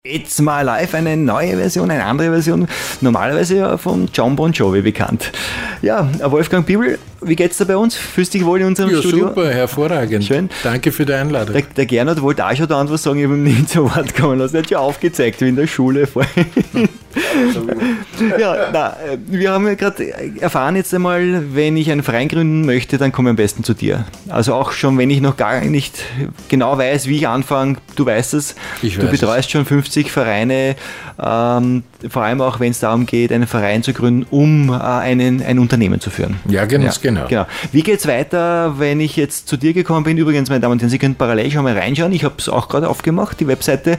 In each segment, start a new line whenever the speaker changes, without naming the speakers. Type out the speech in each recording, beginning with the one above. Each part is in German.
It's My Life, eine neue Version, eine andere Version, normalerweise ja von John Bon Jovi bekannt. Ja, Wolfgang Bibel, wie geht's da bei uns? Fühlst du dich wohl in unserem Studio?
Ja, super, hervorragend.
Schön.
Danke für die Einladung.
Der Gernot wollte auch schon da was sagen, ich habe ihm nicht zu Wort kommen lassen. Er hat schon aufgezeigt, wie in der Schule vorhin. Ja, wir haben ja gerade erfahren jetzt einmal, wenn ich einen Verein gründen möchte, dann komme ich am besten zu dir. Also auch schon, wenn ich noch gar nicht genau weiß, wie ich anfange, du weißt es. Du betreust schon 50 Vereine, vor allem auch, wenn es darum geht, einen Verein zu gründen, um ein Unternehmen zu führen.
Ja, genau.
Wie geht es weiter, wenn ich jetzt zu dir gekommen bin? Übrigens, meine Damen und Herren, Sie können parallel schon mal reinschauen. Ich habe es auch gerade aufgemacht, die Webseite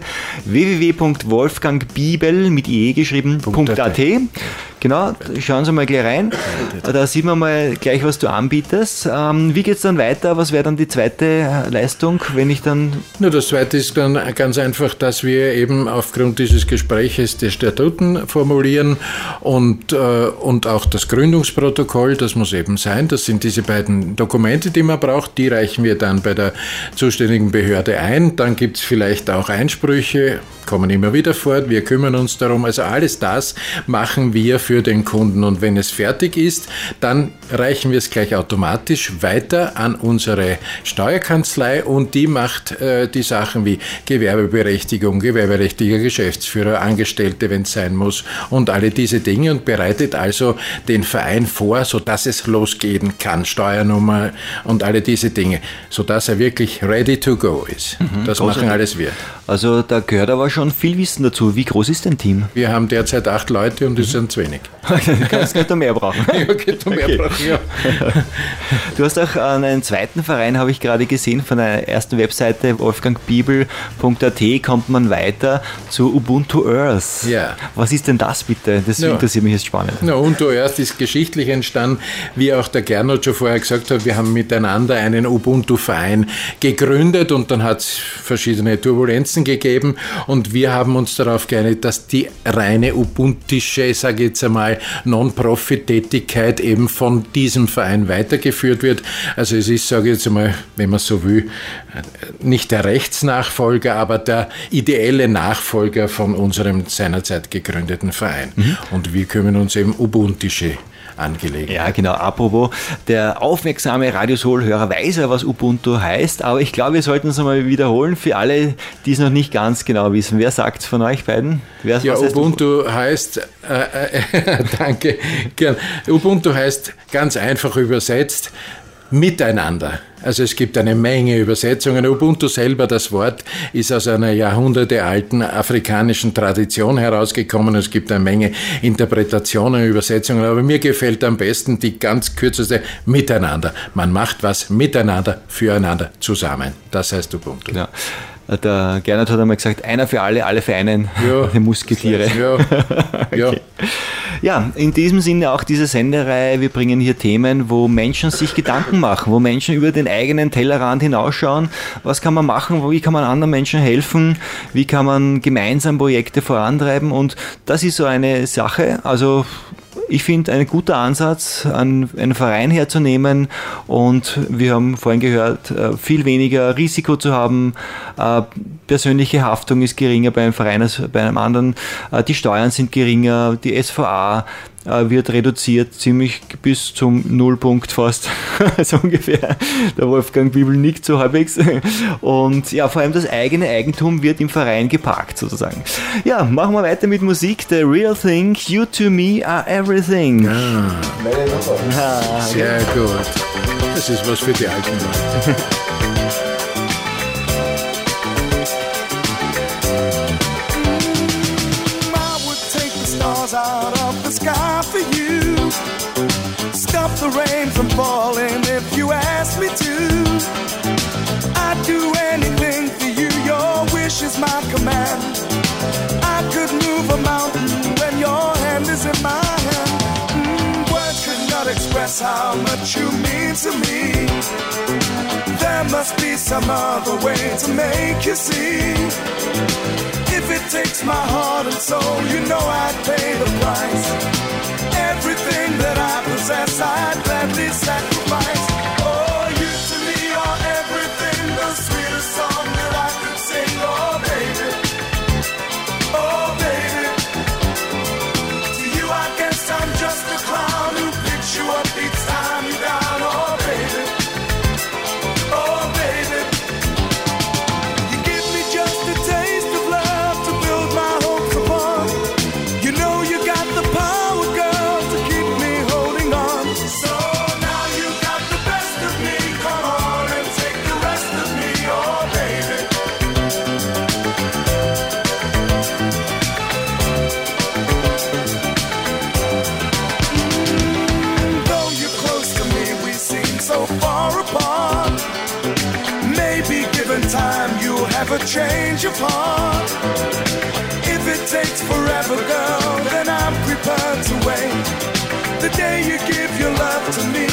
www.wolfgangbibel mit IE geschrieben.at. Genau, schauen Sie mal gleich rein. Da sieht man mal gleich, was du anbietest. Wie geht es dann weiter? Was wäre dann die zweite Leistung, wenn ich dann...
Das zweite ist dann ganz einfach, dass wir eben aufgrund dieses Gespräches die Statuten formulieren und auch das Gründungsprotokoll, das muss eben sein. Das sind diese beiden Dokumente, die man braucht. Die reichen wir dann bei der zuständigen Behörde ein. Dann gibt es vielleicht auch Einsprüche, kommen immer wieder vor. Wir kümmern uns darum. Also alles das machen wir für den Kunden. Und wenn es fertig ist, dann reichen wir es gleich automatisch weiter an unsere Steuerkanzlei und die macht die Sachen wie Gewerbeberechtigung, gewerberechtlicher Geschäftsführer, Angestellte, wenn es sein muss und alle diese Dinge und bereitet also den Verein vor, sodass es losgehen kann, Steuernummer und alle diese Dinge, sodass er wirklich ready to go ist. Das machen alles wir.
Also da gehört aber schon viel Wissen dazu. Wie groß ist dein Team?
Wir haben derzeit 8 Leute und das sind zu wenig.
Das könnte mehr brauchen.
Ja, könnte mehr brauchen, ja.
Du hast auch einen zweiten Verein, habe ich gerade gesehen, von der ersten Webseite wolfgangbibel.at kommt man weiter zu Ubuntu Earth.
Ja.
Was ist denn das bitte? Das interessiert mich jetzt spannend.
Ubuntu Earth ist geschichtlich entstanden, wie auch der Gernot schon vorher gesagt hat, wir haben miteinander einen Ubuntu-Verein gegründet und dann hat es verschiedene Turbulenzen gegeben und wir haben uns darauf geeinigt, dass die reine ubuntische, sage ich jetzt einmal, Non-Profit-Tätigkeit eben von diesem Verein weitergeführt wird. Also es ist, sage ich jetzt einmal, wenn man so will, nicht der Rechtsnachfolger, aber der ideelle Nachfolger von unserem seinerzeit gegründeten Verein. Und wir kümmern uns eben ubuntische Angelegenheit.
Ja, genau. Apropos, der aufmerksame Radiosol-Hörer weiß ja, was Ubuntu heißt, aber ich glaube, wir sollten es einmal wiederholen für alle, die es noch nicht ganz genau wissen. Wer sagt es von euch beiden?
Ubuntu heißt, danke, gern. Ubuntu heißt ganz einfach übersetzt, Miteinander. Also es gibt eine Menge Übersetzungen. Ubuntu selber, das Wort, ist aus einer jahrhundertealten afrikanischen Tradition herausgekommen. Es gibt eine Menge Interpretationen, Übersetzungen, aber mir gefällt am besten die ganz kürzeste Miteinander. Man macht was miteinander, füreinander, zusammen. Das heißt Ubuntu.
Genau. Der Gernot hat einmal gesagt, einer für alle, alle für einen, die Musketiere.
Ja.
Okay. Ja, in diesem Sinne auch diese Sendereihe, wir bringen hier Themen, wo Menschen sich Gedanken machen, wo Menschen über den eigenen Tellerrand hinausschauen, was kann man machen, wie kann man anderen Menschen helfen, wie kann man gemeinsam Projekte vorantreiben und das ist so eine Sache, also ich finde, ein guter Ansatz, einen Verein herzunehmen und wir haben vorhin gehört, viel weniger Risiko zu haben, persönliche Haftung ist geringer bei einem Verein als bei einem anderen, die Steuern sind geringer, die SVA wird reduziert, ziemlich bis zum Nullpunkt fast, so ungefähr. Der Wolfgang Bibel nickt so halbwegs. Und ja, vor allem das eigene Eigentum wird im Verein geparkt, sozusagen. Ja, machen wir weiter mit Musik. The Real Thing, You to Me Are Everything.
Sehr gut. Das ist was für die Alten.
Out of the sky for you, stop the rain from falling if you ask me to. I'd do anything for you, your wish is my command. I could move a mountain when your hand is in my hand. Words could not express how much you mean to me. There must be some other way to make you see. If it takes my heart and soul, you know I'd pay the price. Everything that I possess, I'd gladly sacrifice. Oh, you to me are everything, the sweetest song that I could sing. Oh, baby, a change of heart. If it takes forever, girl, then I'm prepared to wait. The day you give your love to me,